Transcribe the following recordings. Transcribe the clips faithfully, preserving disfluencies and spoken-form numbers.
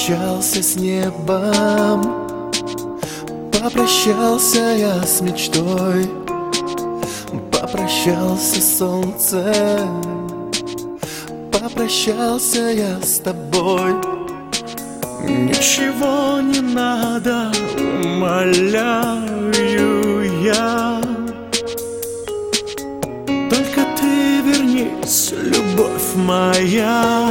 попрощался с небом, попрощался я с мечтой, попрощался с солнцем, попрощался я с тобой. Ничего не надо, умоляю я, только ты вернись, любовь моя.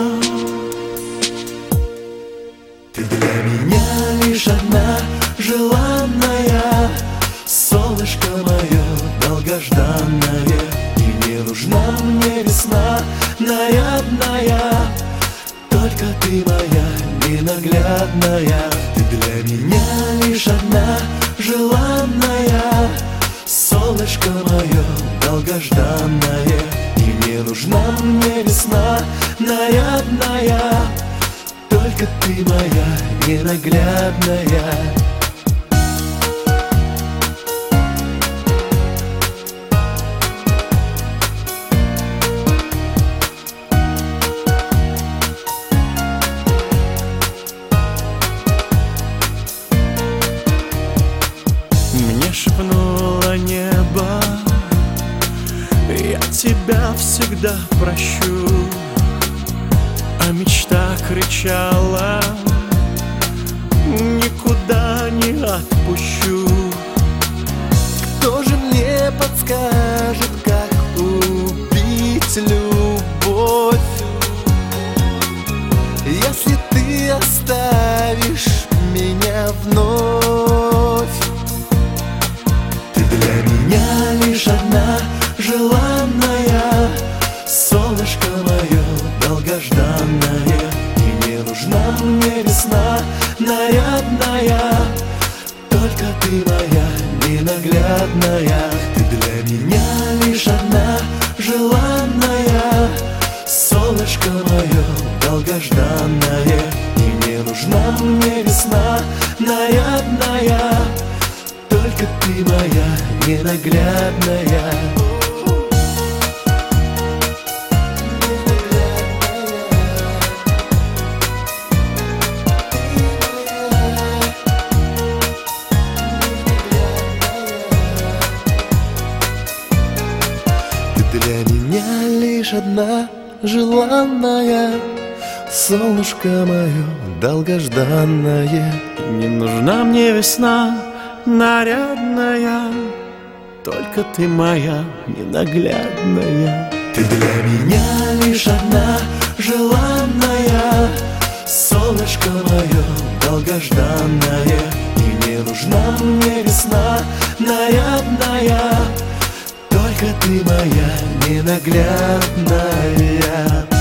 Ты для меня лишь одна желанная, солнышко мое долгожданное. И не нужна мне весна нарядная, только ты моя ненаглядная. Ты для меня лишь одна желанная, солнышко мое долгожданное. И не нужна мне весна нарядная, только ты моя ненаглядная. Мне шепнуло небо: я тебя всегда прощу. А мечта кричала: никуда не отпущу. Кто же мне подскажет, как убить любовь, если ты оставишь меня вновь? Ты для меня лишь одна желанная, солнышко мое долгожданное. И не нужна мне весна нарядная, только ты моя ненаглядная. Ты для меня лишь одна желанная, солнышко мое долгожданное. И не нужна мне весна нарядная, только ты моя ненаглядная. Для меня лишь одна желанная, солнышко мое долгожданное. Не нужна мне весна нарядная, только ты моя ненаглядная. Ты для меня лишь одна желанная, солнышко мое долгожданное. И не нужна мне весна нарядная, только ты моя ненаглядная.